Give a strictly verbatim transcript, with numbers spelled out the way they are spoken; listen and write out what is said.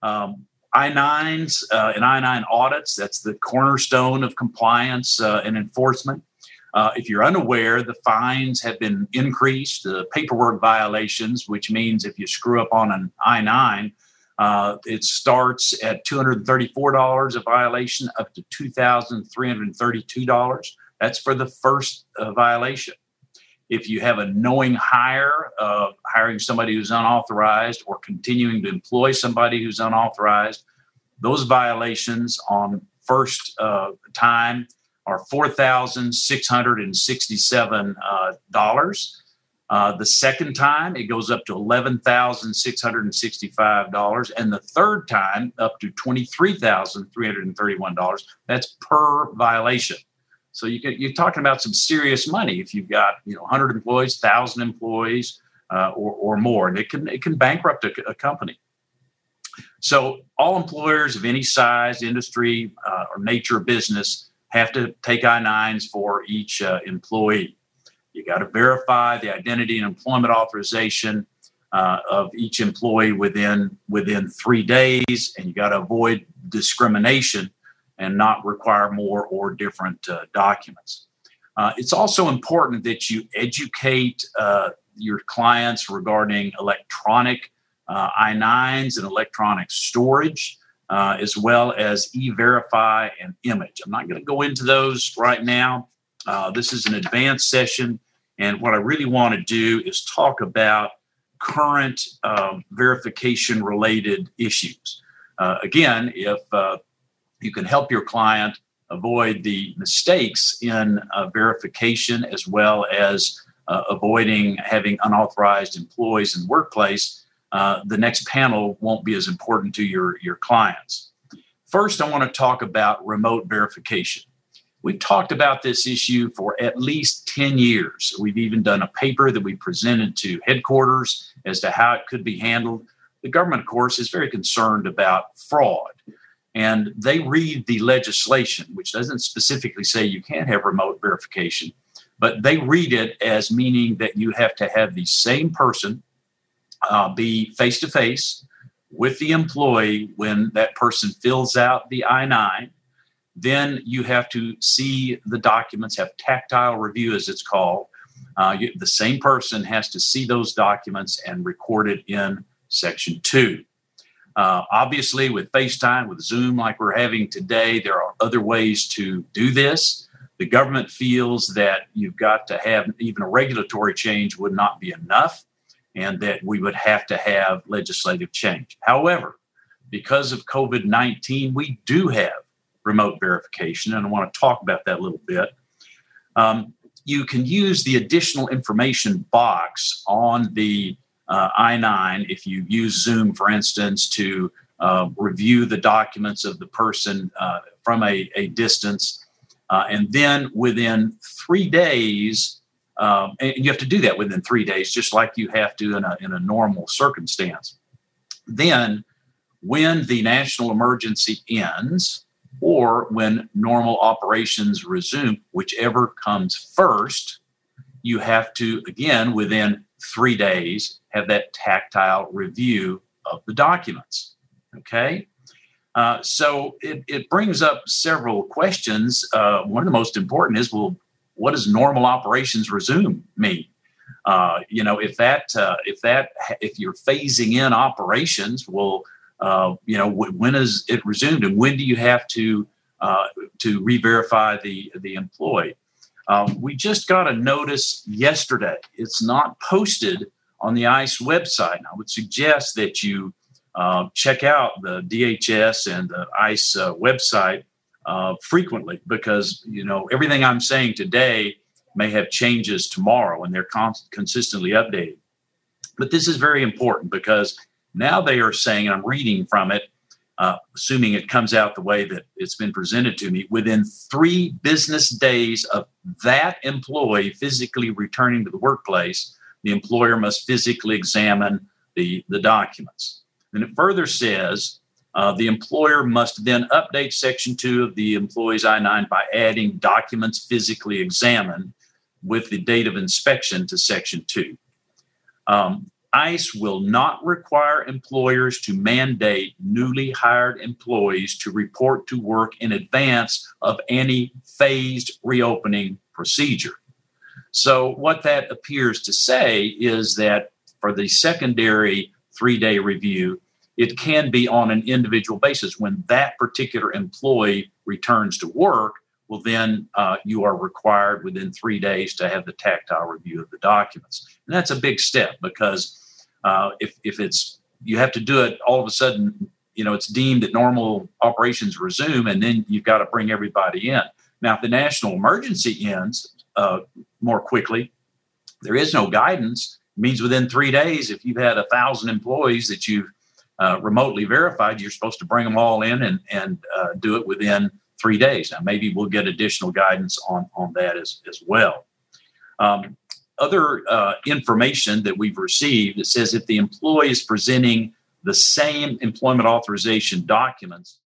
Um, I nines uh, and I nine audits, that's the cornerstone of compliance uh, and enforcement. Uh, if you're unaware, the fines have been increased, the paperwork violations, which means if you screw up on an I nine, uh, it starts at two hundred thirty-four dollars a violation up to two thousand three hundred thirty-two dollars. That's for the first uh, violation. If you have a knowing hire, uh, hiring somebody who's unauthorized or continuing to employ somebody who's unauthorized, those violations on first uh, time are four thousand six hundred sixty-seven dollars. Uh, uh, the second time, it goes up to eleven thousand six hundred sixty-five dollars. And the third time, up to twenty-three thousand three hundred thirty-one dollars. That's per violation. So you can, you're talking about some serious money if you've got, you know, one hundred employees, one thousand employees, uh, or, or more, and it can it can bankrupt a, a company. So all employers of any size, industry, uh, or nature of business have to take I nines for each uh, employee. You got to verify the identity and employment authorization uh, of each employee within within three days, and you got to avoid discrimination and not require more or different uh, documents. Uh, it's also important that you educate uh, your clients regarding electronic uh, I nines and electronic storage, uh, as well as E-Verify and Image. I'm not going to go into those right now. Uh, this is an advanced session, and what I really want to do is talk about current uh, verification-related issues. Uh, again, if uh, you can help your client avoid the mistakes in uh, verification, as well as uh, avoiding having unauthorized employees in the workplace, uh, the next panel won't be as important to your, your clients. First, I want to talk about remote verification. We've talked about this issue for at least ten years. We've even done a paper that we presented to headquarters as to how it could be handled. The government, of course, is very concerned about fraud. And they read the legislation, which doesn't specifically say you can't have remote verification, but they read it as meaning that you have to have the same person uh, be face-to-face with the employee when that person fills out the I nine. Then you have to see the documents, have tactile review, as it's called. Uh, you, the same person has to see those documents and record it in Section two. Uh, obviously, with FaceTime, with Zoom like we're having today, there are other ways to do this. The government feels that you've got to have even a regulatory change would not be enough, and that we would have to have legislative change. However, because of COVID nineteen, we do have remote verification, and I want to talk about that a little bit. Um, you can use the additional information box on the Uh, I nine, if you use Zoom, for instance, to uh, review the documents of the person uh, from a, a distance. Uh, and then within three days, um, and you have to do that within three days, just like you have to in a, in a normal circumstance. Then when the national emergency ends or when normal operations resume, whichever comes first, you have to, again, within three days, have that tactile review of the documents, okay? Uh, so it, it brings up several questions. Uh, one of the most important is, well, what does normal operations resume mean? Uh, you know, if that, uh, if that, if you're phasing in operations, well, uh, you know, w- when is it resumed, and when do you have to uh, to re-verify the the employee? Um, we just got a notice yesterday. It's not posted on the ICE website. And I would suggest that you uh, check out the D H S and the ICE uh, website uh, frequently, because, you know, everything I'm saying today may have changes tomorrow, and they're con- consistently updated. But this is very important, because now they are saying, and I'm reading from it, uh, assuming it comes out the way that it's been presented to me, within three business days of that employee physically returning to the workplace, the employer must physically examine the, the documents. And it further says uh, the employer must then update Section two of the employee's I nine by adding documents physically examined with the date of inspection to Section two. Um, ICE will not require employers to mandate newly hired employees to report to work in advance of any phased reopening procedure. So what that appears to say is that for the secondary three-day review, it can be on an individual basis. When that particular employee returns to work, well, then uh, you are required within three days to have the tactile review of the documents. And that's a big step because uh, if, if it's you have to do it all of a sudden, you know, it's deemed that normal operations resume, and then you've got to bring everybody in. Now, if the national emergency ends uh, more quickly, there is no guidance. It means within three days, if you've had a thousand employees that you've uh, remotely verified, you're supposed to bring them all in and, and uh, do it within three days. Now, maybe we'll get additional guidance on, on that as, as well. Um, other uh, information that we've received, it says if the employee is presenting the same employment authorization documents